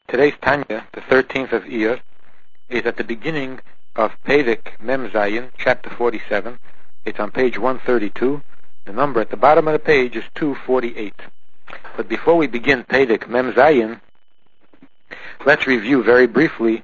Today's Tanya, the 13th of Iyar, is at the beginning of Perek Mem Zayin, chapter 47. It's on page 132. The number at the bottom of the page is 248. But before we begin Perek Mem Zayin, let's review very briefly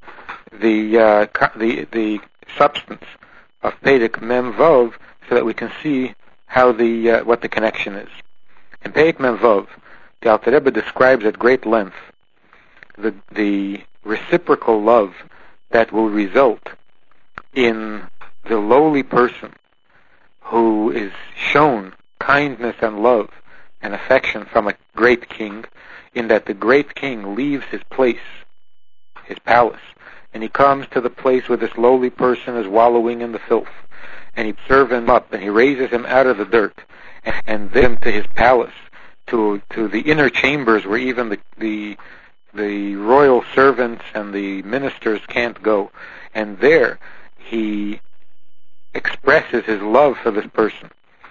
the substance of Perek Mem Vov, so that we can see how what the connection is. In Perek Mem Vov, the Alter Rebbe describes at great length the reciprocal love that will result in the lowly person who is shown kindness and love and affection from a great king, in that the great king leaves his place, his palace, and he comes to the place where this lowly person is wallowing in the filth, and he serves him up, and he raises him out of the dirt, and then to his palace, to the inner chambers where even the royal servants and the ministers can't go. And there he expresses his love for this person.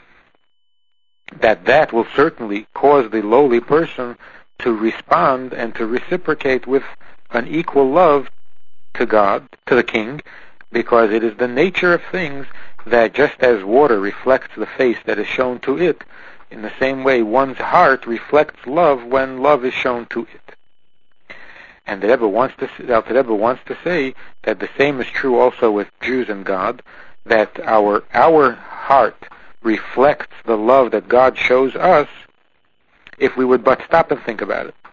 That will certainly cause the lowly person to respond and to reciprocate with an equal love to God, to the king, because it is the nature of things that just as water reflects the face that is shown to it, in the same way one's heart reflects love when love is shown to it. And the Alter Rebbe wants to say that the same is true also with Jews and God, that our heart reflects the love that God shows us if we would but stop and think about it.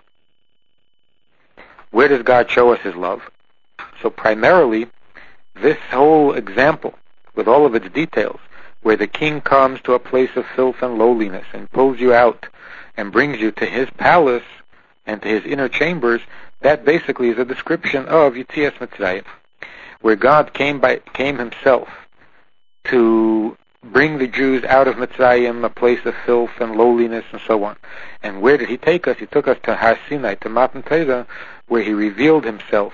Where does God show us His love? So primarily, this whole example, with all of its details, where the king comes to a place of filth and lowliness and pulls you out and brings you to his palace and to his inner chambers, that basically is a description of Yetzias Mitzrayim, where God came himself to bring the Jews out of Mitzrayim, a place of filth and lowliness and so on. And where did he take us? He took us to Har Sinai, to Matan Torah, where he revealed himself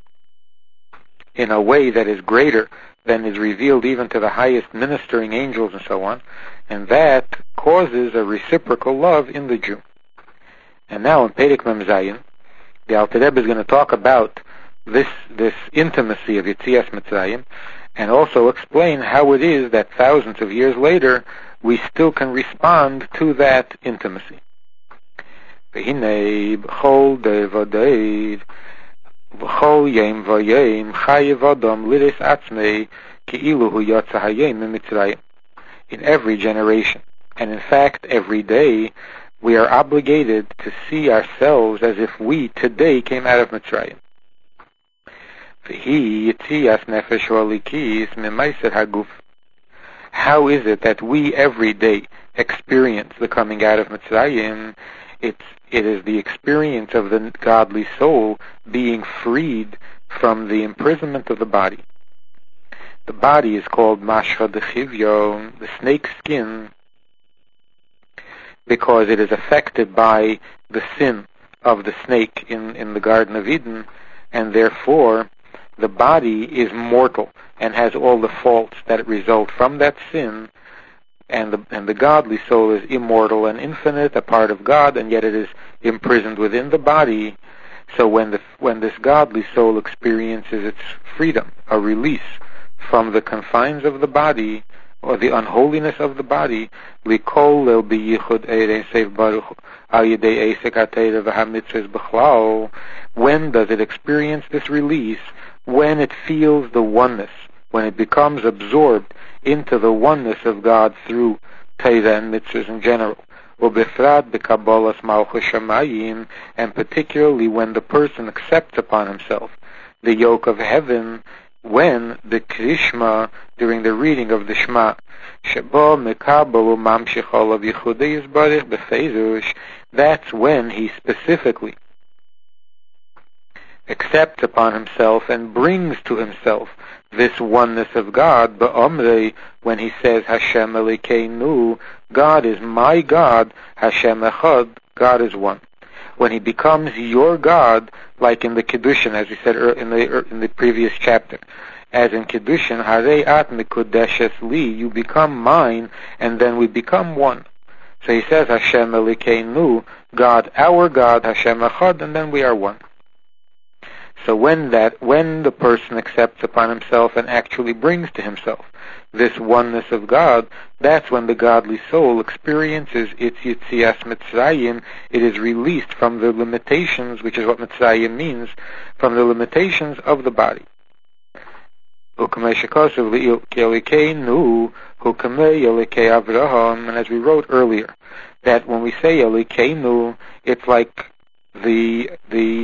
in a way that is greater than is revealed even to the highest ministering angels and so on. And that causes a reciprocal love in the Jew. And now in Perek Mem Zayin, the Alter Rebbe is going to talk about this intimacy of Yetzias Mitzrayim, and also explain how it is that thousands of years later we still can respond to that intimacy. V'hinei b'chol day v'day v'chol yom v'yom chayev adam liris atzmei ki'ilu hu yatsa hayom miMitzrayim. In every generation, and in fact every day, we are obligated to see ourselves as if we today came out of Mitzrayim. How is it that we every day experience the coming out of Mitzrayim? It is the experience of the godly soul being freed from the imprisonment of the body. The body is called Mashcha Dechivyo, the snake skin, because it is affected by the sin of the snake in the Garden of Eden, and therefore the body is mortal and has all the faults that result from that sin, and the godly soul is immortal and infinite, a part of God, and yet it is imprisoned within the body. So when this godly soul experiences its freedom, a release from the confines of the body, or the unholiness of the body, likol lel biyichud eresev baruch al yedei esek hateidah v'hamitzvos b'chlal. When does it experience this release? When it feels the oneness, when it becomes absorbed into the oneness of God through Torah and mitzvahs in general. Ubefrat b'kabbalas malchus shamayim, and particularly when the person accepts upon himself the yoke of heaven, when the Krishma, during the reading of the Shema, Shebo Mekabel Mamshich Olav Yichudei Yisbarich Befeirush, that's when he specifically accepts upon himself and brings to himself this oneness of God, Ba'omrei, when he says Hashem Elokeinu, God is my God, Hashem Echad, God is one. When he becomes your God, like in the Kiddushin, as we said in the previous chapter, as in Kiddushin, Harei at mikudeshes li, you become mine, and then we become one. So he says Hashem Elokeinu, God, our God, Hashem Echad, and then we are one. So when the person accepts upon himself and actually brings to himself this oneness of God, that's when the godly soul experiences its Yitzias Mitzrayim. It is released from the limitations, which is what Mitzrayim means, from the limitations of the body. And as we wrote earlier, that when we say Elokeinu, it's like the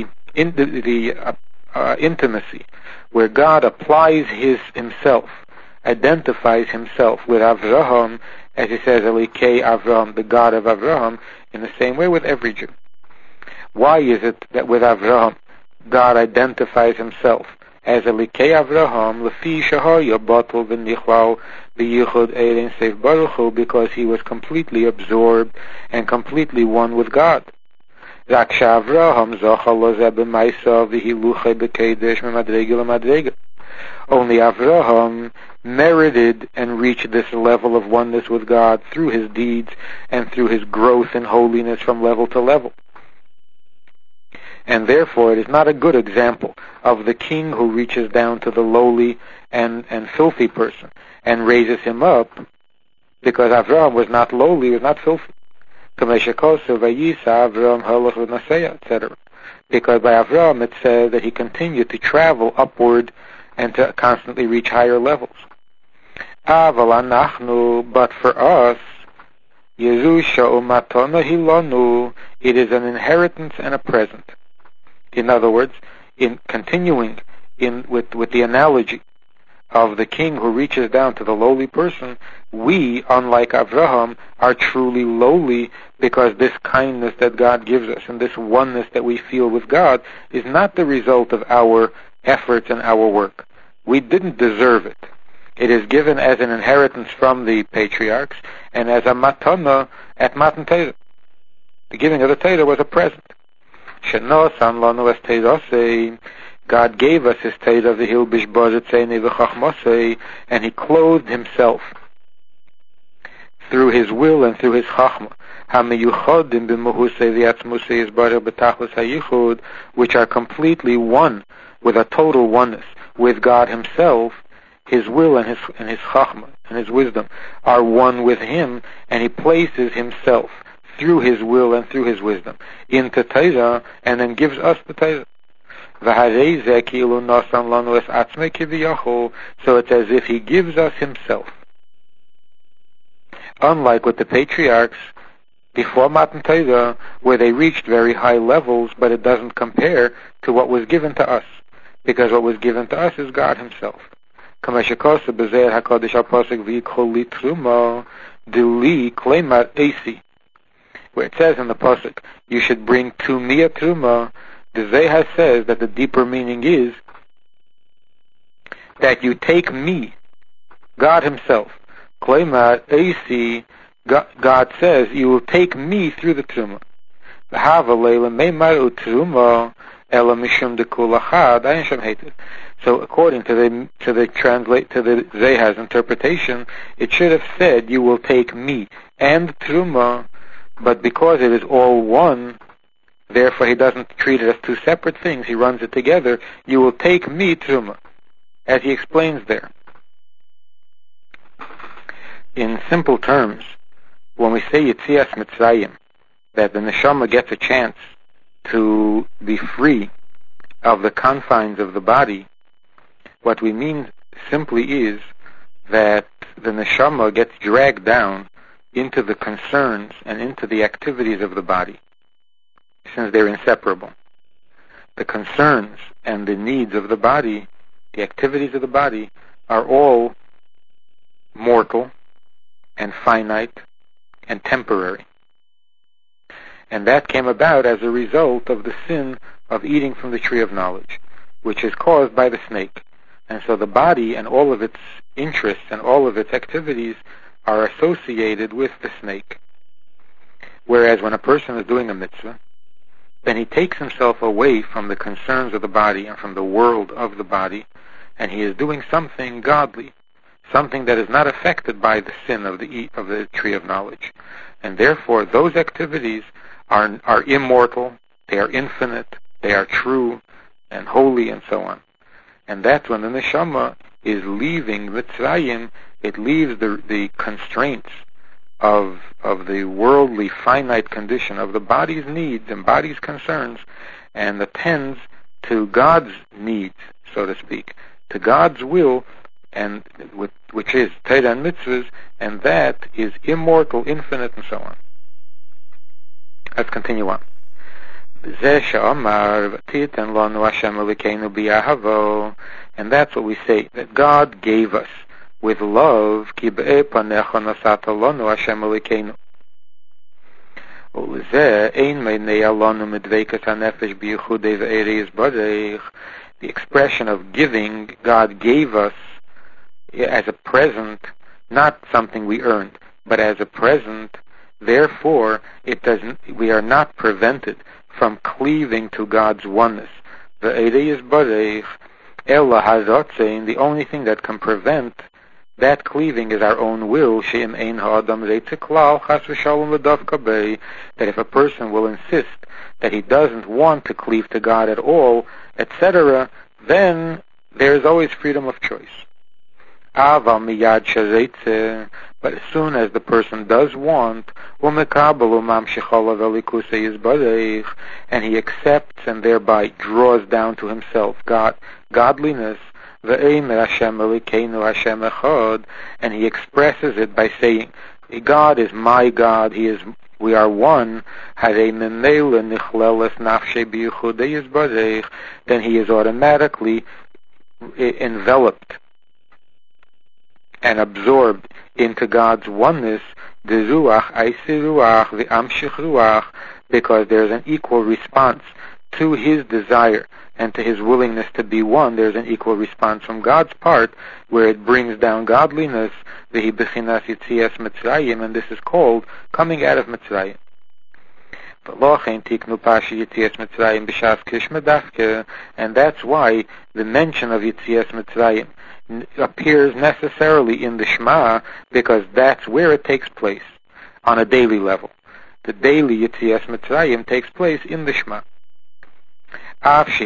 intimacy, where God applies himself, identifies himself with Avraham, as he says, Elokei Avraham, the God of Avraham, in the same way with every Jew. Why is it that with Avraham, God identifies himself as Elokei Avraham, Lefi Shahaya Batul V'Nichlal V'Yichud Ein Seif Baruch Hu, because he was completely absorbed and completely one with God. Rak Avraham Zocha Lozeh B'Maisa V'Hiluchei B'Kedesh M'Madrega L'Madrega. Only Avraham merited and reached this level of oneness with God through his deeds and through his growth in holiness from level to level. And therefore it is not a good example of the king who reaches down to the lowly and filthy person and raises him up, because Avraham was not lowly, he was not filthy. Etc. Because by Avraham it says that he continued to travel upward and to constantly reach higher levels. But for us, it is an inheritance and a present. In other words, in continuing with the analogy of the king who reaches down to the lowly person, we, unlike Avraham, are truly lowly, because this kindness that God gives us and this oneness that we feel with God is not the result of our efforts and our work. We didn't deserve it. It is given as an inheritance from the patriarchs and as a matana at Matan Torah. The giving of the Torah was a present. God gave us his Torah, the Hilbish Bozetzeni v'Chachmosei, and he clothed himself through his will and through his Chachma, which are completely one, with a total oneness with God himself. His will and his Chachma and his wisdom are one with him, and he places himself through his will and through his wisdom into Torah, and then gives us the Torah. So it's as if he gives us himself. Unlike with the patriarchs before Matan Torah, where they reached very high levels, but it doesn't compare to what was given to us, because what was given to us is God himself. Where it says in the pasuk, you should bring to me a truma, the Zohar says that the deeper meaning is that you take me, God himself. God says, you will take me through the truma. So according to the Zohar's interpretation, it should have said, you will take me and truma, but because it is all one, therefore he doesn't treat it as two separate things, he runs it together. You will take me truma, as he explains there. In simple terms, when we say Yitzias Mitzrayim, that the neshama gets a chance to be free of the confines of the body, what we mean simply is that the neshama gets dragged down into the concerns and into the activities of the body, since they're inseparable. The concerns and the needs of the body, the activities of the body, are all mortal and finite and temporary. And that came about as a result of the sin of eating from the tree of knowledge, which is caused by the snake. And so the body and all of its interests and all of its activities are associated with the snake. Whereas when a person is doing a mitzvah, then he takes himself away from the concerns of the body and from the world of the body, and he is doing something godly, something that is not affected by the sin of the tree of knowledge. And therefore those activities are immortal, they are infinite, they are true, and holy and so on. And that's when the neshama is leaving Mitzrayim. It leaves the constraints of the worldly finite condition of the body's needs and body's concerns, and attends to God's needs, so to speak, to God's will, and which is Torah and mitzvahs, and that is immortal, infinite, and so on. Let's continue on. And that's what we say, that God gave us with love. The expression of giving, God gave us as a present, not something we earned, but as a present. Therefore, we are not prevented from cleaving to God's oneness. The only thing that can prevent that cleaving is our own will. That if a person will insist that he doesn't want to cleave to God at all, etc., then there is always freedom of choice. But as soon as the person does want, and he accepts and thereby draws down to himself godliness, and he expresses it by saying, God is my God, we are one, then he is automatically enveloped and absorbed into God's oneness, because there's an equal response to his desire and to his willingness to be one. There's an equal response from God's part, where it brings down godliness, and this is called coming out of Mitzrayim. And that's why the mention of Yetzias Mitzrayim appears necessarily in the Shema, because that's where it takes place on a daily level. The daily Yetzias Mitzrayim takes place in the Shema. Although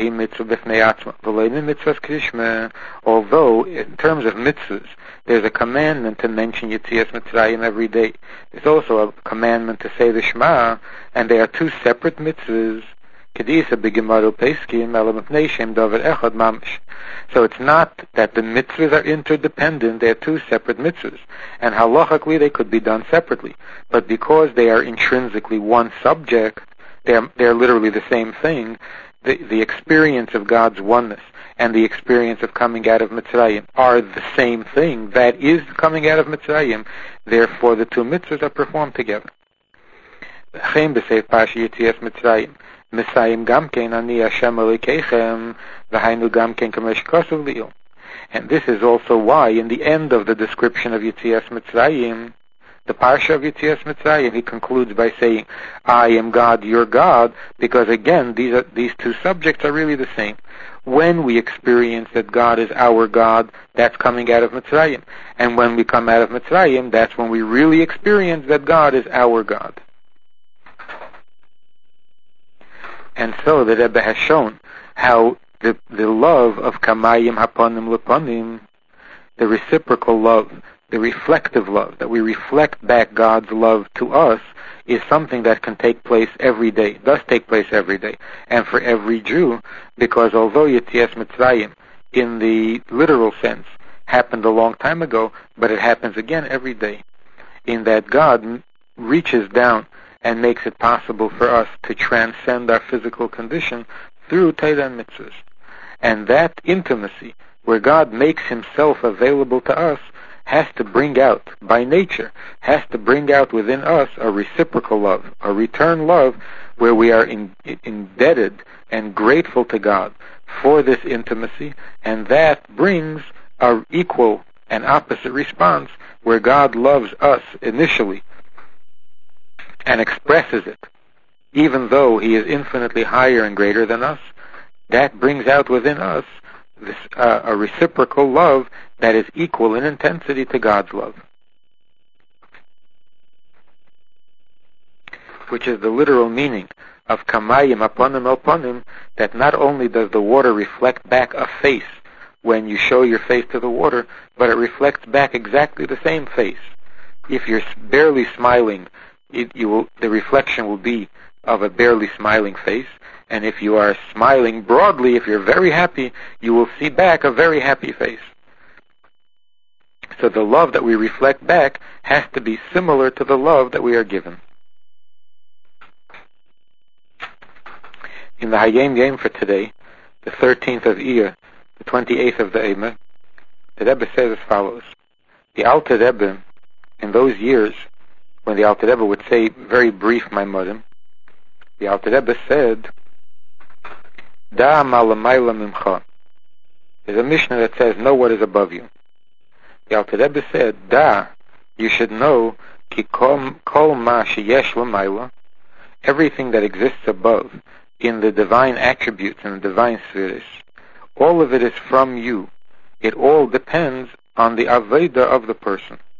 in terms of mitzvahs there's a commandment to mention Yetzias Mitzrayim every day, there's also a commandment to say the Shema, and they are two separate mitzvahs. So it's not that the mitzvahs are interdependent, they are two separate mitzvahs. And halachically they could be done separately. But because they are intrinsically one subject, they're literally the same thing. The experience of God's oneness and the experience of coming out of Mitzrayim are the same thing. That is coming out of Mitzrayim. Therefore the two mitzvahs are performed together. And this is also why in the end of the description of Yetzias Mitzrayim, the Parsha of Yetzias Mitzrayim, he concludes by saying, I am God, your God, because again, these two subjects are really the same. When we experience that God is our God, that's coming out of Mitzrayim. And when we come out of Mitzrayim, that's when we really experience that God is our God. And so the Rebbe has shown how the love of Kamayim Haponim Leponim, the reciprocal love, the reflective love, that we reflect back God's love to us, is something that can take place every day, does take place every day, and for every Jew, because although Yetzias Mitzrayim, in the literal sense, happened a long time ago, but it happens again every day, in that God reaches down and makes it possible for us to transcend our physical condition through Torah and mitzvahs. And that intimacy, where God makes himself available to us, has to bring out, by nature, has to bring out within us a reciprocal love, a return love, where we are indebted and grateful to God for this intimacy, and that brings our equal and opposite response, where God loves us initially and expresses it, even though he is infinitely higher and greater than us. That brings out within us this a reciprocal love that is equal in intensity to God's love, which is the literal meaning of kamayim aponim elponim, that not only does the water reflect back a face when you show your face to the water, but it reflects back exactly the same face. If you're barely smiling, the reflection will be of a barely smiling face, and if you are smiling broadly, if you're very happy, you will see back a very happy face. So the love that we reflect back has to be similar to the love that we are given. In the Hayom Yom for today, the 13th of Iyar, the 28th of the Eimer, the Rebbe says as follows. The Alter Rebbe, in those years, when the Alter Rebbe would say very brief Maimorim, the Alter Rebbe said, Da malamayla mimcha. There's a Mishnah that says, know what is above you. The Alter Rebbe said, Da, you should know, ki kol ma sheyesh lamayla, everything that exists above, in the divine attributes and the divine spheres, all of it is from you. It all depends on the avodah of the person.